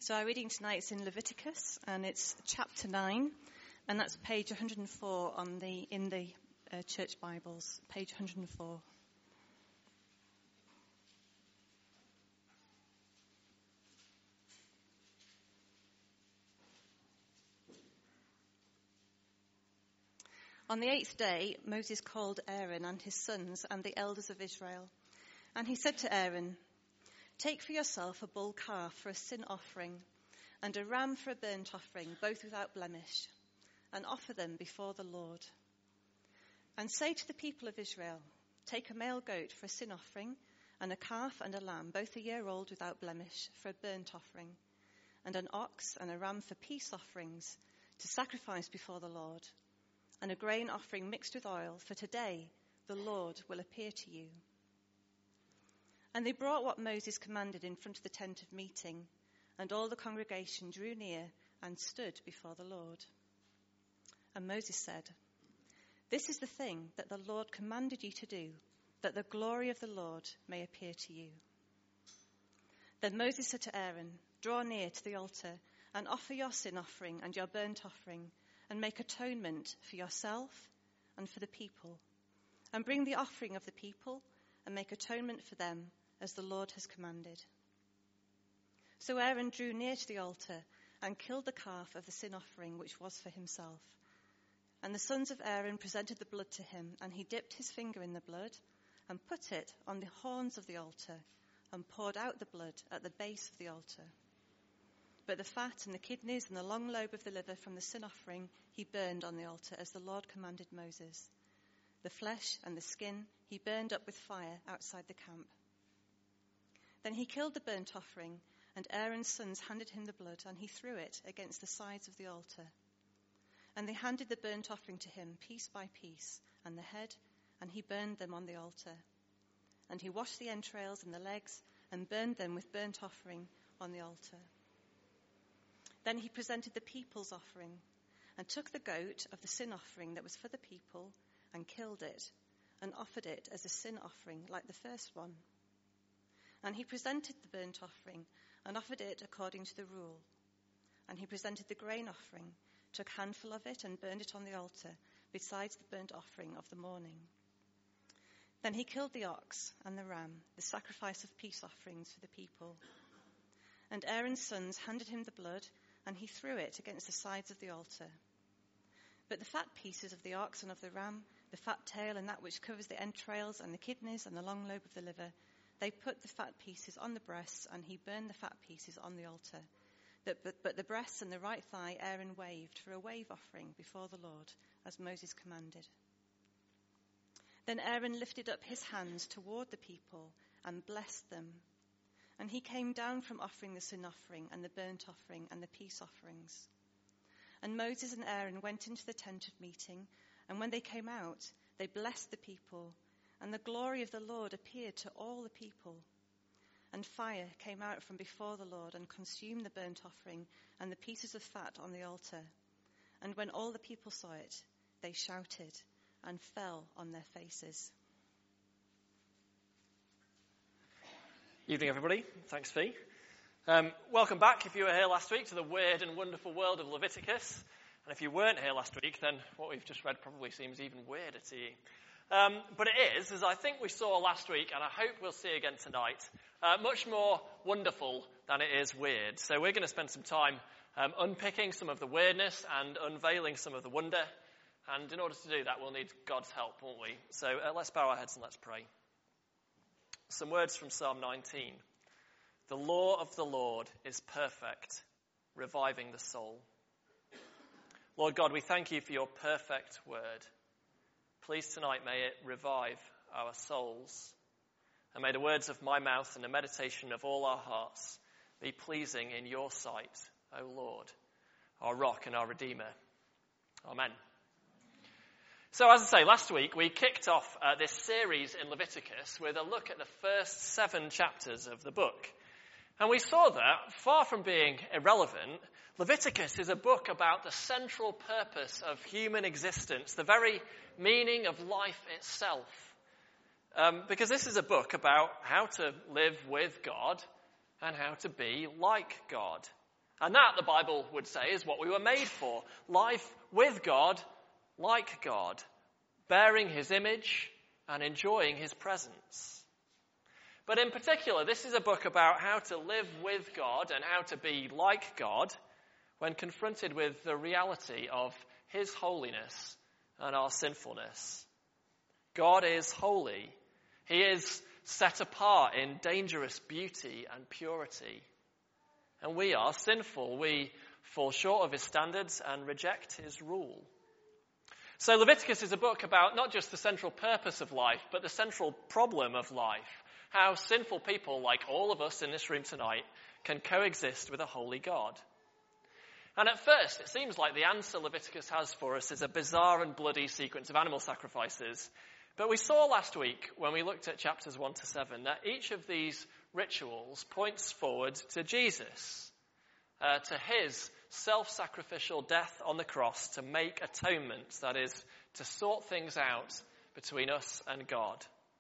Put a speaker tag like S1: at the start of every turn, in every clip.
S1: So our reading tonight is in Leviticus, and it's chapter 9, and that's page 104 in the church Bibles, page 104. On the 8th day, Moses called Aaron and his sons and the elders of Israel, and he said to Aaron, "Take for yourself a bull calf for a sin offering and a ram for a burnt offering, both without blemish, and offer them before the Lord. And say to the people of Israel, take a male goat for a sin offering and a calf and a lamb, both a year old without blemish, for a burnt offering, and an ox and a ram for peace offerings to sacrifice before the Lord, and a grain offering mixed with oil, for today the Lord will appear to you." And they brought what Moses commanded in front of the tent of meeting, and all the congregation drew near and stood before the Lord. And Moses said, "This is the thing that the Lord commanded you to do, that the glory of the Lord may appear to you." Then Moses said to Aaron, "Draw near to the altar and offer your sin offering and your burnt offering, and make atonement for yourself and for the people, and bring the offering of the people and make atonement for them as the Lord has commanded." So Aaron drew near to the altar and killed the calf of the sin offering, which was for himself. And the sons of Aaron presented the blood to him, and he dipped his finger in the blood and put it on the horns of the altar and poured out the blood at the base of the altar. But the fat and the kidneys and the long lobe of the liver from the sin offering he burned on the altar, as the Lord commanded Moses. The flesh and the skin he burned up with fire outside the camp. Then he killed the burnt offering, and Aaron's sons handed him the blood, and he threw it against the sides of the altar. And they handed the burnt offering to him, piece by piece, and the head, and he burned them on the altar. And he washed the entrails and the legs, and burned them with burnt offering on the altar. Then he presented the people's offering, and took the goat of the sin offering that was for the people, and killed it, and offered it as a sin offering like the first one. And he presented the burnt offering, and offered it according to the rule. And he presented the grain offering, took a handful of it, and burned it on the altar, besides the burnt offering of the morning. Then he killed the ox and the ram, the sacrifice of peace offerings for the people. And Aaron's sons handed him the blood, and he threw it against the sides of the altar. But the fat pieces of the ox and of the ram, the fat tail and that which covers the entrails and the kidneys and the long lobe of the liver, they put the fat pieces on the breasts, and he burned the fat pieces on the altar. But the breasts and the right thigh Aaron waved for a wave offering before the Lord, as Moses commanded. Then Aaron lifted up his hands toward the people and blessed them. And he came down from offering the sin offering and the burnt offering and the peace offerings. And Moses and Aaron went into the tent of meeting, and when they came out, they blessed the people, and the glory of the Lord appeared to all the people. And fire came out from before the Lord and consumed the burnt offering and the pieces of fat on the altar. And when all the people saw it, they shouted and fell on their faces.
S2: Evening, everybody. Thanks, Fee. Welcome back, if you were here last week, to the weird and wonderful world of Leviticus. And if you weren't here last week, then what we've just read probably seems even weirder to you. But it is, as I think we saw last week, and I hope we'll see again tonight, much more wonderful than it is weird. So we're going to spend some time unpicking some of the weirdness and unveiling some of the wonder. And in order to do that, we'll need God's help, won't we? So let's bow our heads and let's pray. Some words from Psalm 19. The law of the Lord is perfect, reviving the soul. Lord God, we thank you for your perfect word. Please tonight may it revive our souls. And may the words of my mouth and the meditation of all our hearts be pleasing in your sight, O Lord, our rock and our Redeemer. Amen. So as I say, last week we kicked off this series in Leviticus with a look at the first 7 chapters of the book. And we saw that, far from being irrelevant, Leviticus is a book about the central purpose of human existence, the very meaning of life itself. Because this is a book about how to live with God and how to be like God. And that, the Bible would say, is what we were made for. Life with God, like God, bearing his image and enjoying his presence. But in particular, this is a book about how to live with God and how to be like God when confronted with the reality of his holiness and our sinfulness. God is holy. He is set apart in dangerous beauty and purity. And we are sinful. We fall short of his standards and reject his rule. So Leviticus is a book about not just the central purpose of life, but the central problem of life. How sinful people, like all of us in this room tonight, can coexist with a holy God. And at first, it seems like the answer Leviticus has for us is a bizarre and bloody sequence of animal sacrifices. But we saw last week, when we looked at chapters 1 to 7, that each of these rituals points forward to Jesus, to his self-sacrificial death on the cross to make atonement, that is, to sort things out between us and God.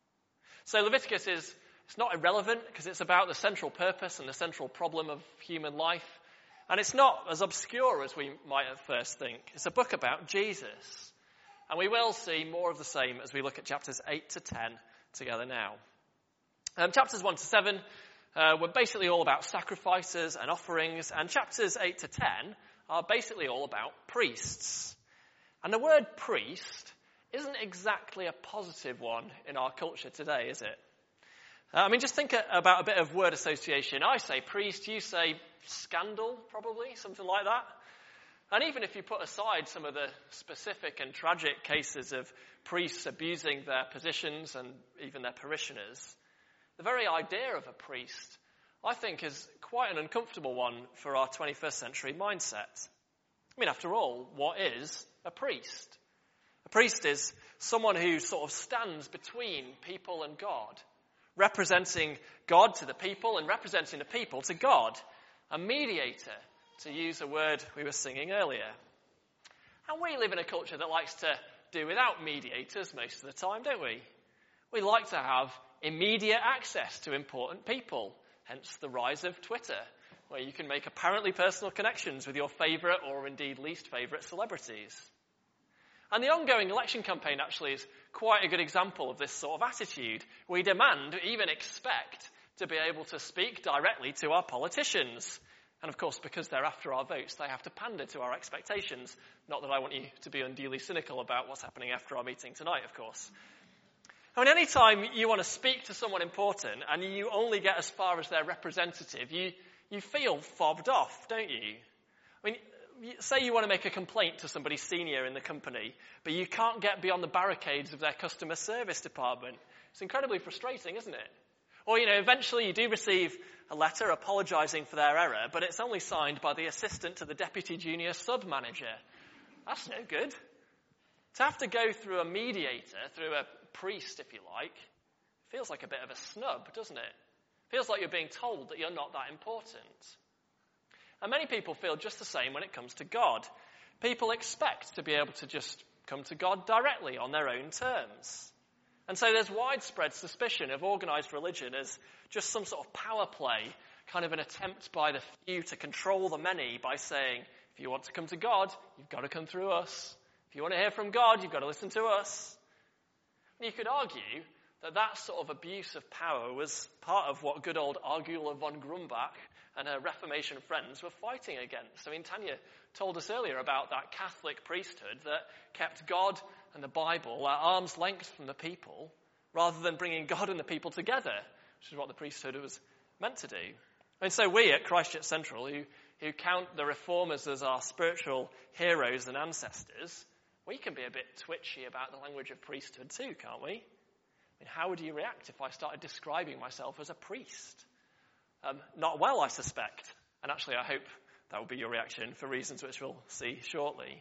S2: So Leviticus it's not irrelevant because it's about the central purpose and the central problem of human life. And it's not as obscure as we might at first think. It's a book about Jesus. And we will see more of the same as we look at chapters 8 to 10 together now. Chapters 1 to 7 were basically all about sacrifices and offerings, and chapters 8 to 10 are basically all about priests. And the word priest isn't exactly a positive one in our culture today, is it? Just think about a bit of word association. I say priest, you say scandal, probably, something like that. And even if you put aside some of the specific and tragic cases of priests abusing their positions and even their parishioners, the very idea of a priest, I think, is quite an uncomfortable one for our 21st century mindset. After all, what is a priest? A priest is someone who sort of stands between people and God, representing God to the people and representing the people to God. A mediator, to use a word we were singing earlier. And we live in a culture that likes to do without mediators most of the time, don't we? We like to have immediate access to important people, hence the rise of Twitter, where you can make apparently personal connections with your favourite or indeed least favourite celebrities. And the ongoing election campaign actually is quite a good example of this sort of attitude. We demand, even expect, to be able to speak directly to our politicians. And of course, because they're after our votes, they have to pander to our expectations. Not that I want you to be unduly cynical about what's happening after our meeting tonight, of course. Any time you want to speak to someone important and you only get as far as their representative, you feel fobbed off, don't you? Say you want to make a complaint to somebody senior in the company, but you can't get beyond the barricades of their customer service department. It's incredibly frustrating, isn't it? Or, eventually you do receive a letter apologising for their error, but it's only signed by the assistant to the deputy junior sub-manager. That's no good. To have to go through a mediator, through a priest, if you like, feels like a bit of a snub, doesn't it? Feels like you're being told that you're not that important. And many people feel just the same when it comes to God. People expect to be able to just come to God directly on their own terms. And so there's widespread suspicion of organised religion as just some sort of power play, kind of an attempt by the few to control the many by saying, if you want to come to God, you've got to come through us. If you want to hear from God, you've got to listen to us. And you could argue that sort of abuse of power was part of what good old Argula von Grumbach and her Reformation friends were fighting against. Tanya told us earlier about that Catholic priesthood that kept God and the Bible at arm's length from the people, rather than bringing God and the people together, which is what the priesthood was meant to do. And so we at Christchurch Central, who count the reformers as our spiritual heroes and ancestors, we can be a bit twitchy about the language of priesthood too, can't we? How would you react if I started describing myself as a priest? Not well, I suspect. And actually, I hope that will be your reaction for reasons which we'll see shortly.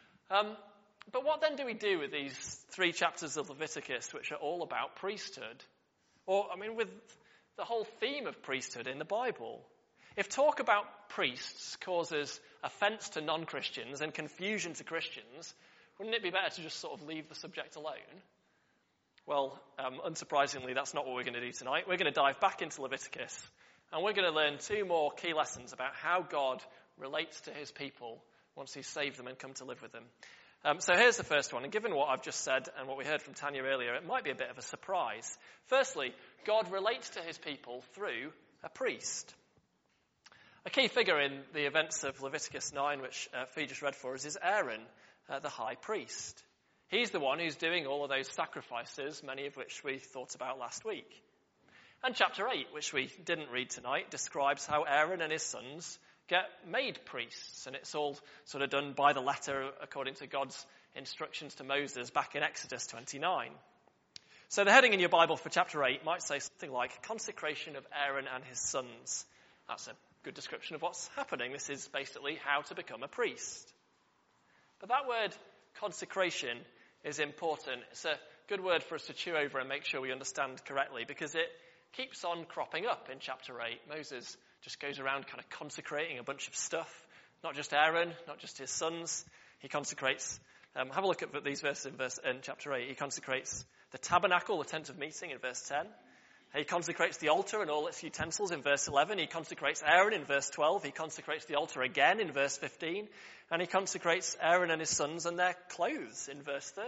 S2: But what then do we do with these 3 chapters of Leviticus, which are all about priesthood? Or, with the whole theme of priesthood in the Bible? If talk about priests causes offence to non-Christians and confusion to Christians, wouldn't it be better to just sort of leave the subject alone? Well, unsurprisingly, that's not what we're going to do tonight. We're going to dive back into Leviticus And we're going to learn 2 more key lessons about how God relates to his people once he's saved them and come to live with them. So here's the first one. And given what I've just said and what we heard from Tanya earlier, it might be a bit of a surprise. Firstly, God relates to his people through a priest. A key figure in the events of Leviticus 9, which Fee just read for us, is Aaron, the high priest. He's the one who's doing all of those sacrifices, many of which we thought about last week. And chapter 8, which we didn't read tonight, describes how Aaron and his sons get made priests. And it's all sort of done by the letter according to God's instructions to Moses back in Exodus 29. So the heading in your Bible for chapter 8 might say something like consecration of Aaron and his sons. That's a good description of what's happening. This is basically how to become a priest. But that word consecration is important. It's a good word for us to chew over and make sure we understand correctly, because it keeps on cropping up in chapter 8. Moses just goes around kind of consecrating a bunch of stuff. Not just Aaron, not just his sons. He consecrates, have a look at these verses in chapter 8. He consecrates the tabernacle, the tent of meeting in verse 10. He consecrates the altar and all its utensils in verse 11. He consecrates Aaron in verse 12. He consecrates the altar again in verse 15. And he consecrates Aaron and his sons and their clothes in verse 30.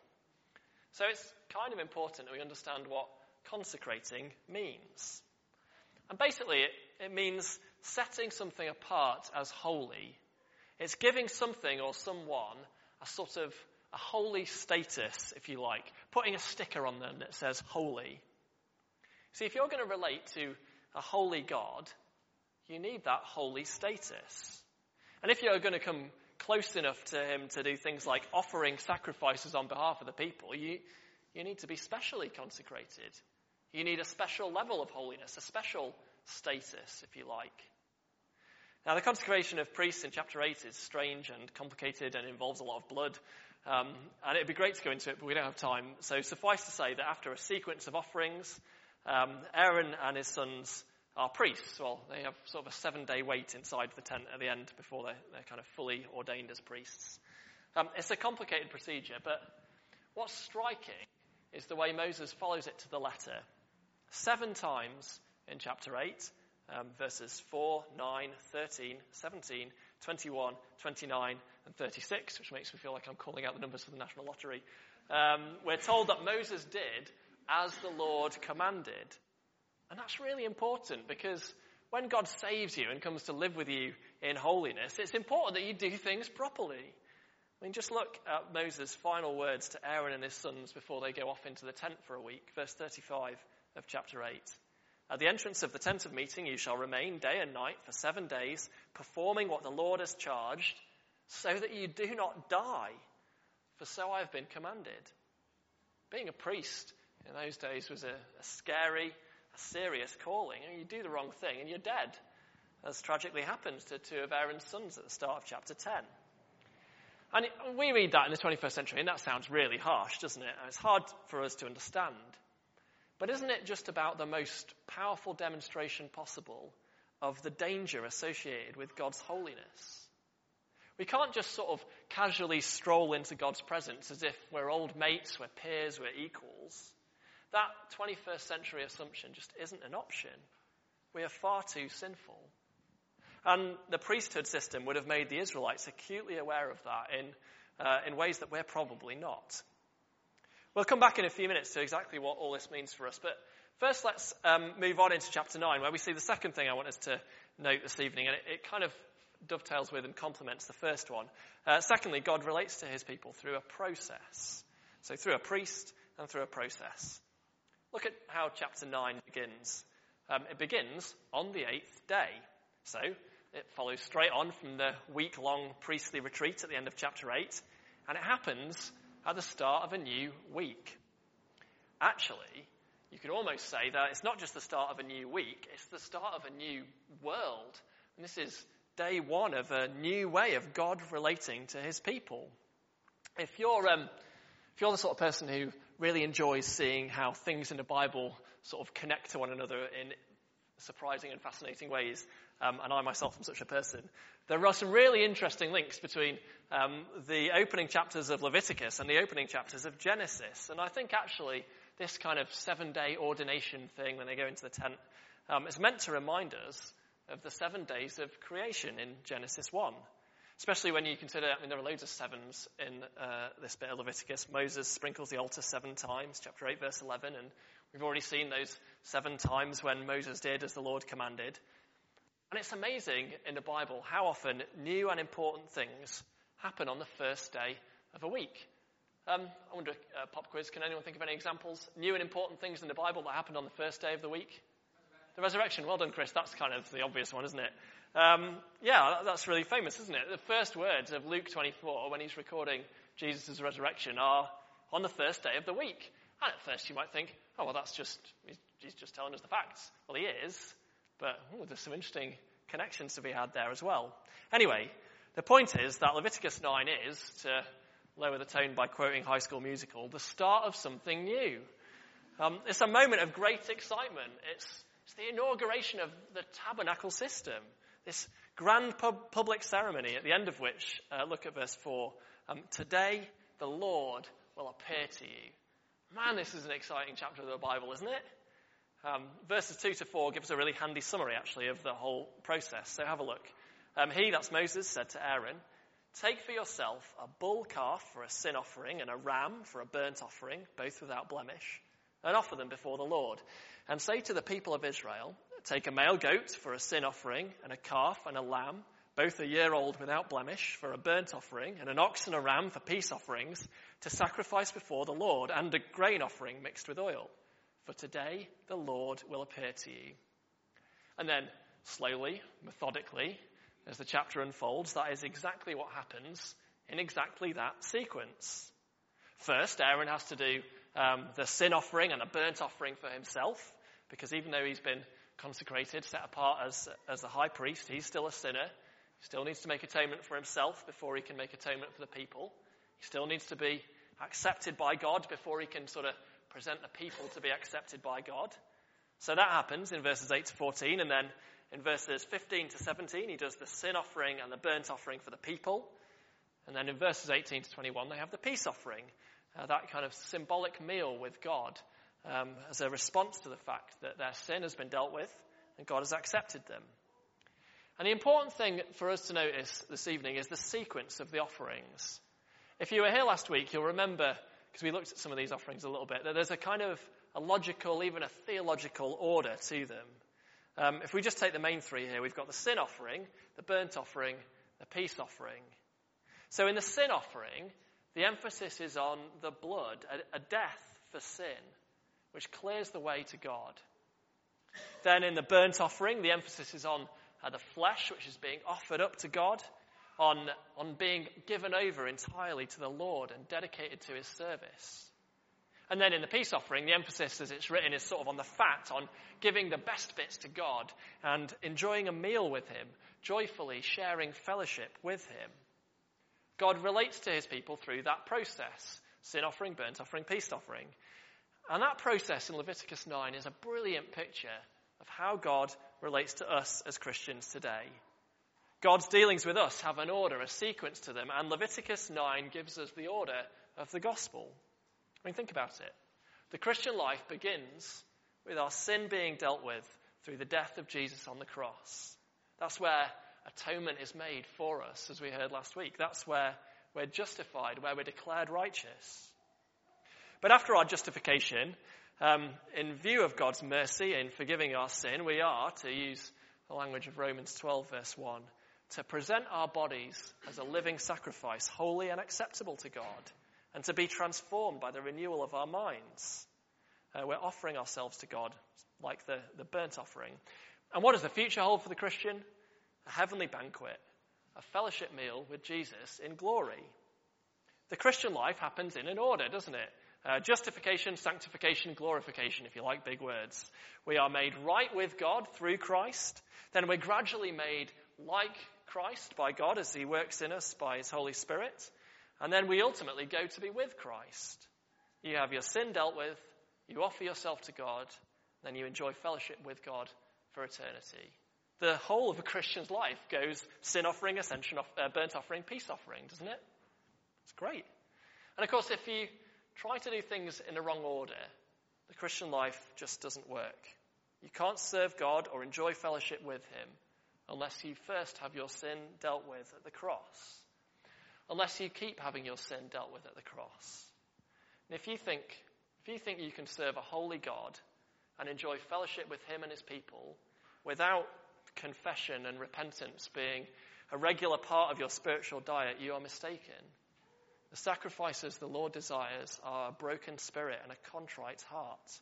S2: So it's kind of important that we understand what consecrating means. And basically it means setting something apart as holy. It's giving something or someone a sort of a holy status, if you like. Putting a sticker on them that says holy. See, if you're going to relate to a holy God, you need that holy status. And if you're going to come close enough to him to do things like offering sacrifices on behalf of the people, you need to be specially consecrated. You need a special level of holiness, a special status, if you like. Now, the consecration of priests in chapter 8 is strange and complicated and involves a lot of blood. And it'd be great to go into it, but we don't have time. So suffice to say that after a sequence of offerings, Aaron and his sons are priests. Well, they have sort of a 7-day wait inside the tent at the end before they're kind of fully ordained as priests. It's a complicated procedure, but what's striking is the way Moses follows it to the letter. 7 times in chapter 8, verses 4, 9, 13, 17, 21, 29, and 36, which makes me feel like I'm calling out the numbers for the National Lottery. We're told that Moses did as the Lord commanded. And that's really important, because when God saves you and comes to live with you in holiness, it's important that you do things properly. I mean, just look at Moses' final words to Aaron and his sons before they go off into the tent for a week. Verse 35 of chapter 8. At the entrance of the tent of meeting you shall remain day and night for 7 days, performing what the Lord has charged, so that you do not die, for so I have been commanded. Being a priest in those days was a scary, a serious calling. And you do the wrong thing and you're dead, as tragically happens to 2 of Aaron's sons at the start of chapter 10. And we read that in the 21st century, and that sounds really harsh, doesn't it? And it's hard for us to understand. But isn't it just about the most powerful demonstration possible of the danger associated with God's holiness? We can't just sort of casually stroll into God's presence as if we're old mates, we're peers, we're equals. That 21st century assumption just isn't an option. We are far too sinful. And the priesthood system would have made the Israelites acutely aware of that in ways that we're probably not. We'll come back in a few minutes to exactly what all this means for us. But first, let's move on into chapter 9, where we see the second thing I want us to note this evening. And it kind of dovetails with and complements the first one. Secondly, God relates to his people through a process. So through a priest and through a process. Look at how chapter 9 begins. It begins on the 8th day. So it follows straight on from the week-long priestly retreat at the end of chapter 8. And it happens at the start of a new week. Actually, you could almost say that it's not just the start of a new week, it's the start of a new world. And this is day 1 of a new way of God relating to his people. If you're the sort of person who really enjoys seeing how things in the Bible sort of connect to one another in surprising and fascinating ways, and I myself am such a person, there are some really interesting links between the opening chapters of Leviticus and the opening chapters of Genesis. And I think actually this kind of 7-day ordination thing when they go into the tent is meant to remind us of the 7 days of creation in Genesis 1. Especially when you consider, there are loads of sevens in this bit of Leviticus. Moses sprinkles the altar 7 times, chapter 8, verse 11, and we've already seen those 7 times when Moses did as the Lord commanded. And it's amazing in the Bible how often new and important things happen on the first day of a week. I wonder, pop quiz, can anyone think of any examples? New and important things in the Bible that happened on the first day of the week? The resurrection. Well done, Chris. That's kind of the obvious one, isn't it? That's really famous, isn't it? The first words of Luke 24, when he's recording Jesus' resurrection, are on the first day of the week. And at first you might think, oh, well, he's just telling us the facts. Well, he is, but there's some interesting connections to be had there as well. Anyway, the point is that Leviticus 9 is, to lower the tone by quoting High School Musical, the start of something new. It's a moment of great excitement. It's the inauguration of the tabernacle system, this grand public ceremony at the end of which, look at verse 4, today the Lord will appear to you. Man, this is an exciting chapter of the Bible, isn't it? Verses 2 to 4 gives a really handy summary, actually, of the whole process. So have a look. He, that's Moses, said to Aaron, take for yourself a bull calf for a sin offering and a ram for a burnt offering, both without blemish, and offer them before the Lord. And say to the people of Israel, take a male goat for a sin offering and a calf and a lamb, both a year old without blemish, for a burnt offering, and an ox and a ram for peace offerings, to sacrifice before the Lord, and a grain offering mixed with oil. For today the Lord will appear to you. And then, slowly, methodically, as the chapter unfolds, that is exactly what happens in exactly that sequence. First, Aaron has to do the sin offering and a burnt offering for himself, because even though he's been consecrated, set apart as the high priest, he's still a sinner. He still needs to make atonement for himself before he can make atonement for the people. He still needs to be accepted by God before he can sort of present the people to be accepted by God. So that happens in verses 8 to 14, and then in verses 15 to 17, he does the sin offering and the burnt offering for the people. And then in verses 18 to 21, they have the peace offering, that kind of symbolic meal with God, as a response to the fact that their sin has been dealt with and God has accepted them. And the important thing for us to notice this evening is the sequence of the offerings. If you were here last week, you'll remember, because we looked at some of these offerings a little bit, that there's a kind of a logical, even a theological order to them. If we just take the main three here, we've got the sin offering, the burnt offering, the peace offering. So in the sin offering, the emphasis is on the blood, a death for sin, which clears the way to God. Then in the burnt offering, the emphasis is on the flesh, which is being offered up to God, on being given over entirely to the Lord and dedicated to his service. And then in the peace offering, the emphasis, as it's written, is sort of on the fat, on giving the best bits to God and enjoying a meal with him, joyfully sharing fellowship with him. God relates to his people through that process: sin offering, burnt offering, peace offering. And that process in Leviticus 9 is a brilliant picture of how God relates to us as Christians today. God's dealings with us have an order, a sequence to them, and Leviticus 9 gives us the order of the gospel. I mean, think about it. The Christian life begins with our sin being dealt with through the death of Jesus on the cross. That's where atonement is made for us, as we heard last week. That's where we're justified, where we're declared righteous. But after our justification, in view of God's mercy in forgiving our sin, we are, to use the language of Romans 12, verse 1, to present our bodies as a living sacrifice, holy and acceptable to God, and to be transformed by the renewal of our minds. We're offering ourselves to God like the burnt offering. And what does the future hold for the Christian? A heavenly banquet, a fellowship meal with Jesus in glory. The Christian life happens in an order, doesn't it? Justification, sanctification, glorification, if you like big words. We are made right with God through Christ. Then we're gradually made like Christ by God as he works in us by his Holy Spirit. And then we ultimately go to be with Christ. You have your sin dealt with, you offer yourself to God, then you enjoy fellowship with God for eternity. The whole of a Christian's life goes sin offering, ascension, burnt offering, peace offering, doesn't it? It's great. And of course, if you try to do things in the wrong order, the Christian life just doesn't work. You can't serve God or enjoy fellowship with him unless you first have your sin dealt with at the cross. Unless you keep having your sin dealt with at the cross. And if you think you can serve a holy God and enjoy fellowship with him and his people without confession and repentance being a regular part of your spiritual diet, you are mistaken. The sacrifices the Lord desires are a broken spirit and a contrite heart.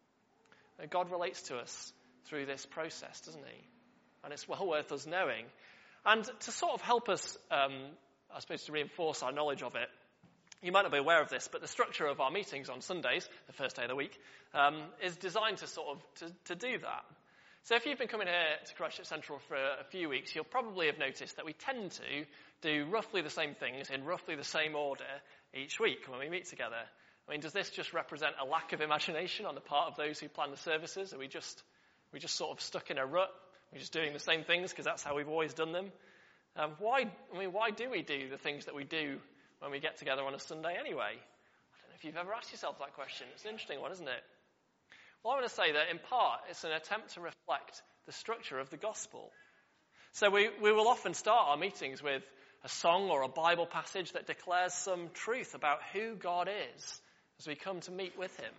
S2: And God relates to us through this process, doesn't he? And it's well worth us knowing. And to sort of help us, I suppose, to reinforce our knowledge of it, you might not be aware of this, but the structure of our meetings on Sundays, the first day of the week, is designed to sort of to do that. So if you've been coming here to Christchurch Central for a few weeks, you'll probably have noticed that we tend to do roughly the same things in roughly the same order each week when we meet together. I mean, does this just represent a lack of imagination on the part of those who plan the services? Are we just sort of stuck in a rut? We're just doing the same things because that's how we've always done them? Why do we do the things that we do when we get together on a Sunday anyway? I don't know if you've ever asked yourself that question. It's an interesting one, isn't it? Well, I want to say that in part it's an attempt to reflect the structure of the gospel. So we will often start our meetings with a song or a Bible passage that declares some truth about who God is as we come to meet with him.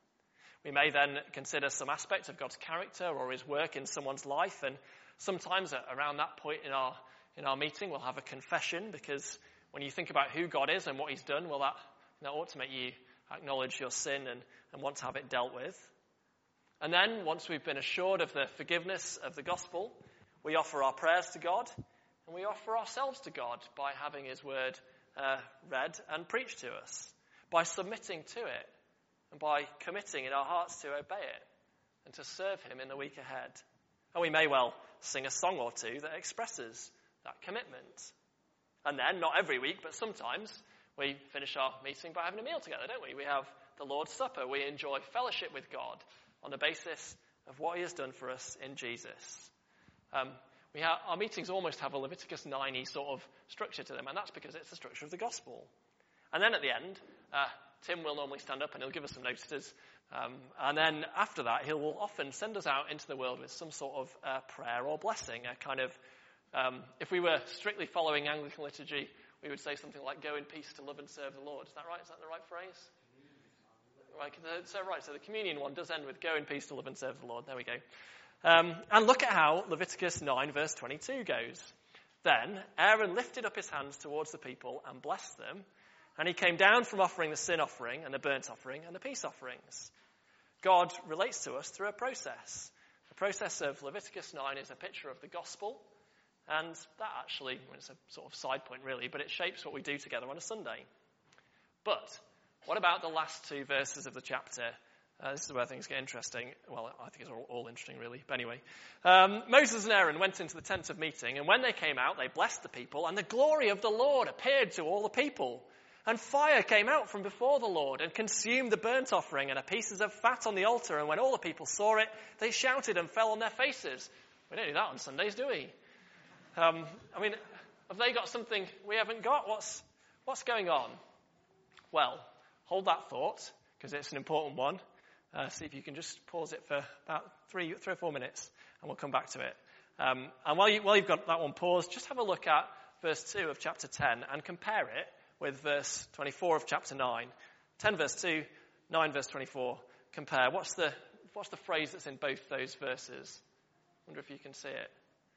S2: We may then consider some aspect of God's character or his work in someone's life, and sometimes around that point in our meeting we'll have a confession, because when you think about who God is and what he's done, well, that ought to make you acknowledge your sin and want to have it dealt with. And then, once we've been assured of the forgiveness of the gospel, we offer our prayers to God, and we offer ourselves to God by having his word read and preached to us, by submitting to it, and by committing in our hearts to obey it and to serve him in the week ahead. And we may well sing a song or two that expresses that commitment. And then, not every week, but sometimes, we finish our meeting by having a meal together, don't we? We have the Lord's Supper. We enjoy fellowship with God on the basis of what he has done for us in Jesus. Our meetings almost have a Leviticus 9-y sort of structure to them, and that's because it's the structure of the gospel. And then at the end, Tim will normally stand up and he'll give us some notices. And then after that, he will often send us out into the world with some sort of prayer or blessing, a kind of, if we were strictly following Anglican liturgy, we would say something like, go in peace to love and serve the Lord. Is that right? Is that the right phrase? Right, so the communion one does end with go in peace to love and serve the Lord. There we go. And look at how Leviticus 9 verse 22 goes. Then Aaron lifted up his hands towards the people and blessed them, and he came down from offering the sin offering and the burnt offering and the peace offerings. God relates to us through a process. The process of Leviticus 9 is a picture of the gospel, and that actually, it's a sort of side point really, but it shapes what we do together on a Sunday. But what about the last two verses of the chapter? This is where things get interesting. Well, I think it's all interesting, really. But anyway, Moses and Aaron went into the tent of meeting, and when they came out, they blessed the people, and the glory of the Lord appeared to all the people. And fire came out from before the Lord and consumed the burnt offering and the pieces of fat on the altar. And when all the people saw it, they shouted and fell on their faces. We don't do that on Sundays, do we? Have they got something we haven't got? What's going on? Well, hold that thought, because it's an important one. See if you can just pause it for about 3 or 4 minutes, and we'll come back to it. And while you've got that one paused, just have a look at verse 2 of chapter 10 and compare it with verse 24 of chapter 9. 10 verse 2, 9 verse 24. Compare. What's the phrase that's in both those verses? I wonder if you can see it.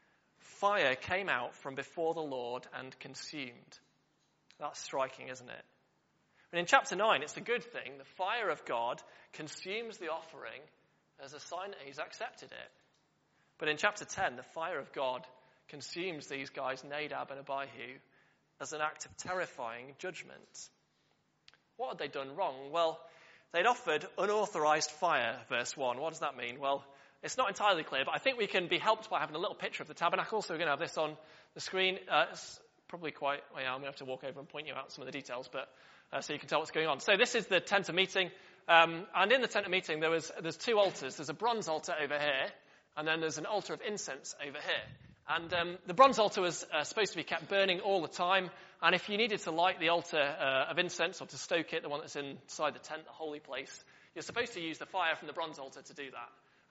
S2: Fire came out from before the Lord and consumed. That's striking, isn't it? And in chapter 9, it's a good thing. The fire of God consumes the offering as a sign that he's accepted it. But in chapter 10, the fire of God consumes these guys, Nadab and Abihu, as an act of terrifying judgment. What had they done wrong? Well, they'd offered unauthorized fire, verse 1. What does that mean? Well, it's not entirely clear, but I think we can be helped by having a little picture of the tabernacle. So we're going to have this on the screen. It's probably quite, I'm going to have to walk over and point you out some of the details, but so you can tell what's going on. So this is the tent of meeting. And in the tent of meeting, there's 2 altars. There's a bronze altar over here, and then there's an altar of incense over here. And the bronze altar was supposed to be kept burning all the time. And if you needed to light the altar of incense or to stoke it, the one that's inside the tent, the holy place, you're supposed to use the fire from the bronze altar to do that.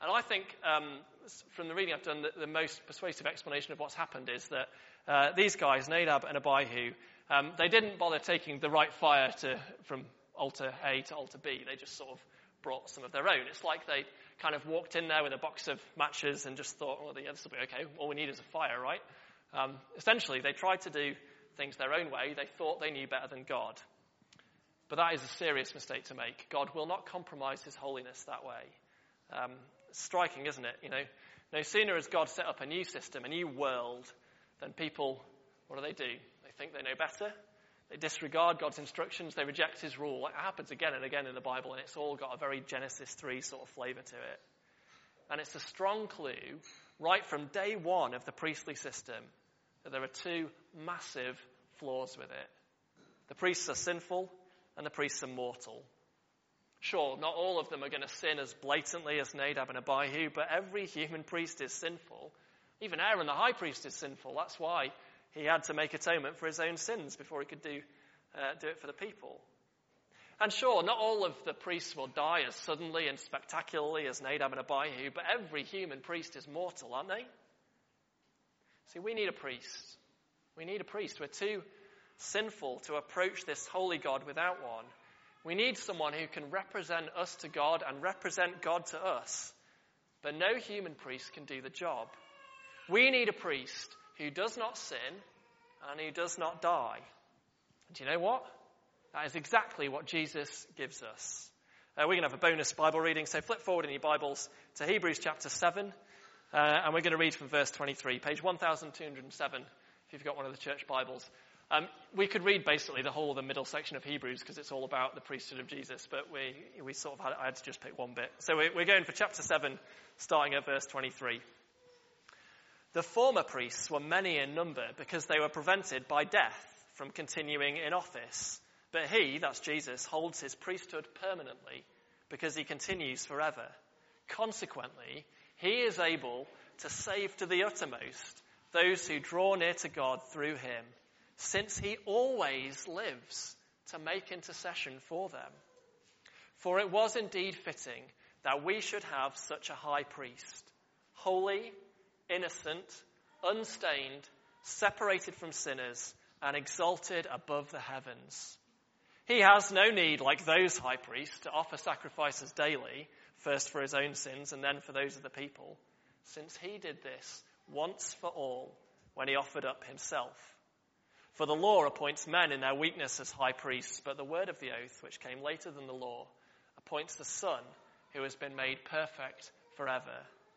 S2: And I think, from the reading I've done, the most persuasive explanation of what's happened is that these guys, Nadab and Abihu, they didn't bother taking the right fire from altar A to altar B. They just sort of brought some of their own. It's like they kind of walked in there with a box of matches and just thought, well, yeah, this will be okay. All we need is a fire, right? Essentially, they tried to do things their own way. They thought they knew better than God. But that is a serious mistake to make. God will not compromise his holiness that way. Striking, isn't it? No sooner has God set up a new system, a new world, than people, what do? They think they know better. They disregard God's instructions. They reject his rule. It happens again and again in the Bible, and it's all got a very Genesis 3 sort of flavour to it. And it's a strong clue, right from day one of the priestly system, that there are two massive flaws with it. The priests are sinful, and the priests are mortal. Sure, not all of them are going to sin as blatantly as Nadab and Abihu, but every human priest is sinful. Even Aaron, the high priest, is sinful. That's why he had to make atonement for his own sins before he could do it for the people. And sure, not all of the priests will die as suddenly and spectacularly as Nadab and Abihu, but every human priest is mortal, aren't they? See, we need a priest. We need a priest. We're too sinful to approach this holy God without one. We need someone who can represent us to God and represent God to us. But no human priest can do the job. We need a priest who does not sin and who does not die. And do you know what? That is exactly what Jesus gives us. We're going to have a bonus Bible reading, so flip forward in your Bibles to Hebrews chapter 7, and we're going to read from verse 23, page 1207, if you've got one of the church Bibles. We could read basically the whole of the middle section of Hebrews because it's all about the priesthood of Jesus, but I had to just pick one bit. So we're going for chapter 7, starting at verse 23. The former priests were many in number because they were prevented by death from continuing in office. But he, that's Jesus, holds his priesthood permanently because he continues forever. Consequently, he is able to save to the uttermost those who draw near to God through him, since he always lives to make intercession for them. For it was indeed fitting that we should have such a high priest, holy, innocent, unstained, separated from sinners, and exalted above the heavens. He has no need, like those high priests, to offer sacrifices daily, first for his own sins and then for those of the people, since he did this once for all when he offered up himself. For the law appoints men in their weakness as high priests, but the word of the oath, which came later than the law, appoints the Son who has been made perfect forever.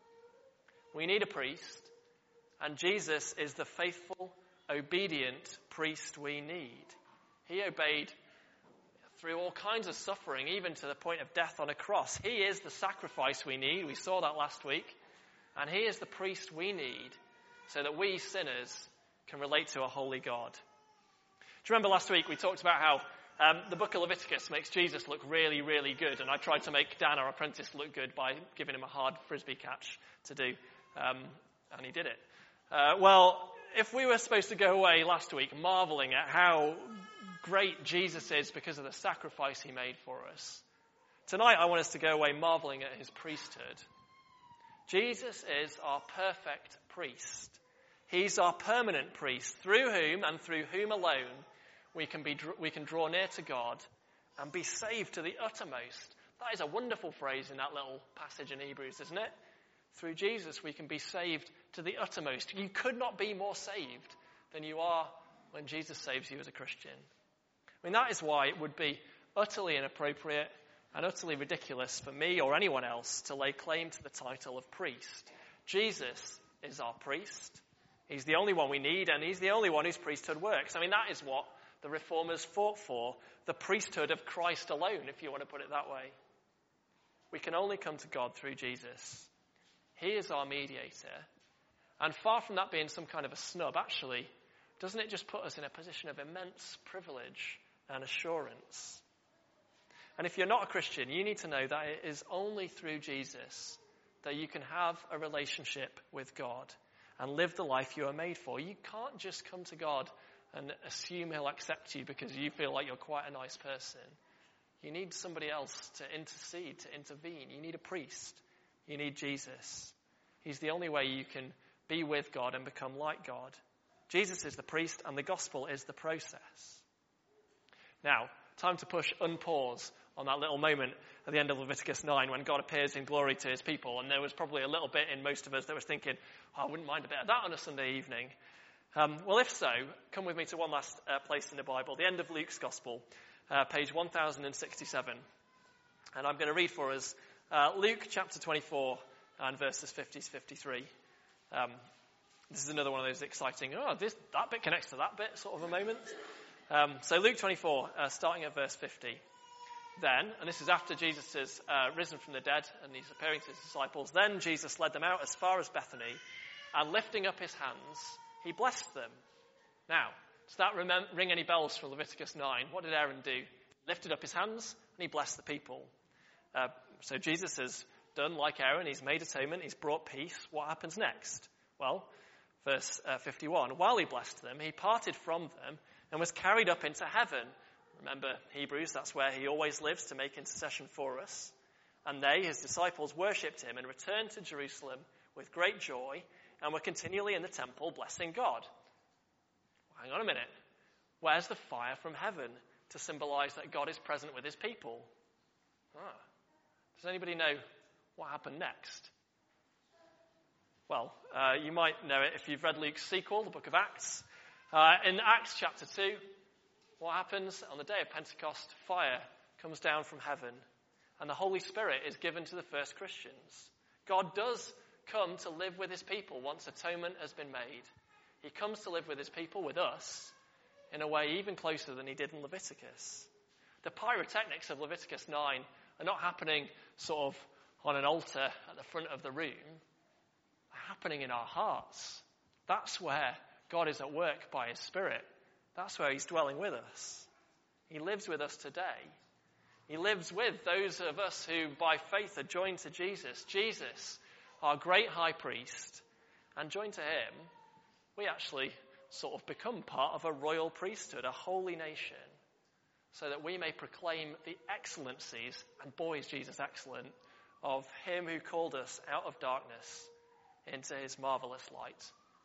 S2: We need a priest, and Jesus is the faithful, obedient priest we need. He obeyed through all kinds of suffering, even to the point of death on a cross. He is the sacrifice we need. We saw that last week. And he is the priest we need so that we sinners can relate to a holy God. Do you remember last week we talked about how the book of Leviticus makes Jesus look really, really good, and I tried to make Dan, our apprentice, look good by giving him a hard frisbee catch to do, and he did it. Well, if we were supposed to go away last week marveling at how great Jesus is because of the sacrifice he made for us, tonight I want us to go away marveling at his priesthood. Jesus is our perfect priest. He's our permanent priest, through whom and through whom alone we can draw near to God and be saved to the uttermost. That is a wonderful phrase in that little passage in Hebrews, isn't it? Through Jesus we can be saved to the uttermost. You could not be more saved than you are when Jesus saves you as a Christian. I mean, that is why it would be utterly inappropriate and utterly ridiculous for me or anyone else to lay claim to the title of priest. Jesus is our priest. He's the only one we need, and he's the only one whose priesthood works. I mean, that is what the Reformers fought for, the priesthood of Christ alone, if you want to put it that way. We can only come to God through Jesus. He is our mediator. And far from that being some kind of a snub, actually, doesn't it just put us in a position of immense privilege and assurance? And if you're not a Christian, you need to know that it is only through Jesus that you can have a relationship with God and live the life you are made for. You can't just come to God and assume he'll accept you because you feel like you're quite a nice person. You need somebody else to intercede, to intervene. You need a priest. You need Jesus. He's the only way you can be with God and become like God. Jesus is the priest and the gospel is the process. Now, time to push unpause on that little moment at the end of Leviticus 9 when God appears in glory to his people. And there was probably a little bit in most of us that was thinking, I wouldn't mind a bit of that on a Sunday evening. Well, if so, come with me to one last place in the Bible, the end of Luke's Gospel, page 1067. And I'm going to read for us Luke chapter 24 and verses 50 to 53. This is another one of those exciting, that bit connects to that bit sort of a moment. So Luke 24, starting at verse 50. Then, and this is after Jesus has risen from the dead and he's appearing to his disciples, then Jesus led them out as far as Bethany, and lifting up his hands, he blessed them. Now, does that ring any bells from Leviticus 9? What did Aaron do? He lifted up his hands and he blessed the people. So Jesus has done like Aaron, he's made atonement, he's brought peace. What happens next? Well, verse 51, while he blessed them, he parted from them and was carried up into heaven. Remember Hebrews, that's where he always lives to make intercession for us. And they, his disciples, worshipped him and returned to Jerusalem with great joy and were continually in the temple blessing God. Well, hang on a minute. Where's the fire from heaven to symbolize that God is present with his people? Does anybody know what happened next? Well, you might know it if you've read Luke's sequel, the book of Acts. In Acts chapter 2, what happens on the day of Pentecost? Fire comes down from heaven and the Holy Spirit is given to the first Christians. God does come to live with his people once atonement has been made. He comes to live with his people, with us, in a way even closer than he did in Leviticus. The pyrotechnics of Leviticus 9 are not happening sort of on an altar at the front of the room. They're happening in our hearts. That's where God is at work by his Spirit. That's where he's dwelling with us. He lives with us today. He lives with those of us who by faith are joined to Jesus. Jesus, our great high priest, and joined to him, we actually sort of become part of a royal priesthood, a holy nation, so that we may proclaim the excellencies, and boy is Jesus excellent, of him who called us out of darkness into his marvelous light.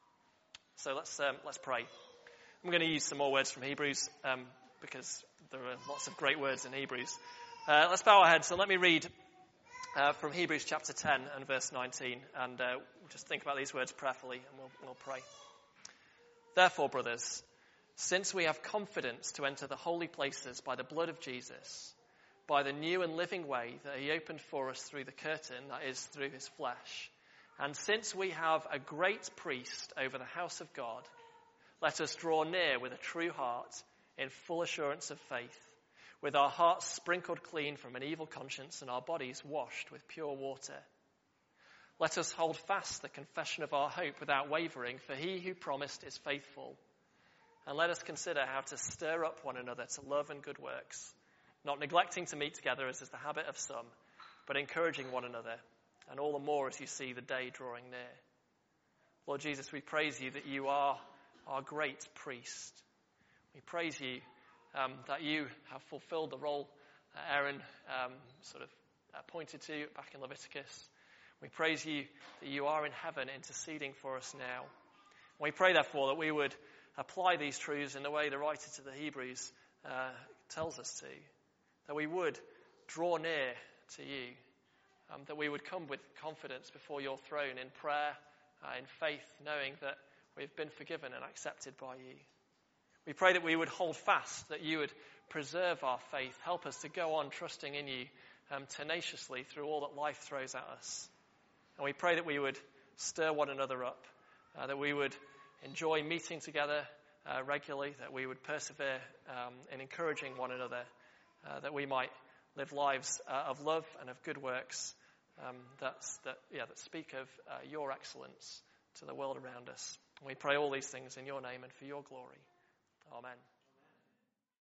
S2: So let's pray. I'm going to use some more words from Hebrews because there are lots of great words in Hebrews. Let's bow our heads and let me read from Hebrews chapter 10 and verse 19 and just think about these words prayerfully and we'll pray. Therefore, brothers, since we have confidence to enter the holy places by the blood of Jesus, by the new and living way that he opened for us through the curtain, that is, through his flesh, and since we have a great priest over the house of God, let us draw near with a true heart in full assurance of faith, with our hearts sprinkled clean from an evil conscience and our bodies washed with pure water. Let us hold fast the confession of our hope without wavering, for he who promised is faithful. And let us consider how to stir up one another to love and good works, not neglecting to meet together as is the habit of some, but encouraging one another, and all the more as you see the day drawing near. Lord Jesus, we praise you that you are our great priest. We praise you that you have fulfilled the role that Aaron pointed to back in Leviticus. We praise you that you are in heaven interceding for us now. We pray, therefore, that we would apply these truths in the way the writer to the Hebrews tells us to, that we would draw near to you, that we would come with confidence before your throne in prayer, in faith, knowing that we've been forgiven and accepted by you. We pray that we would hold fast, that you would preserve our faith, help us to go on trusting in you tenaciously through all that life throws at us. And we pray that we would stir one another up, that we would enjoy meeting together regularly, that we would persevere in encouraging one another, that we might live lives of love and of good works that speak of your excellence to the world around us. And we pray all these things in your name and for your glory. Amen.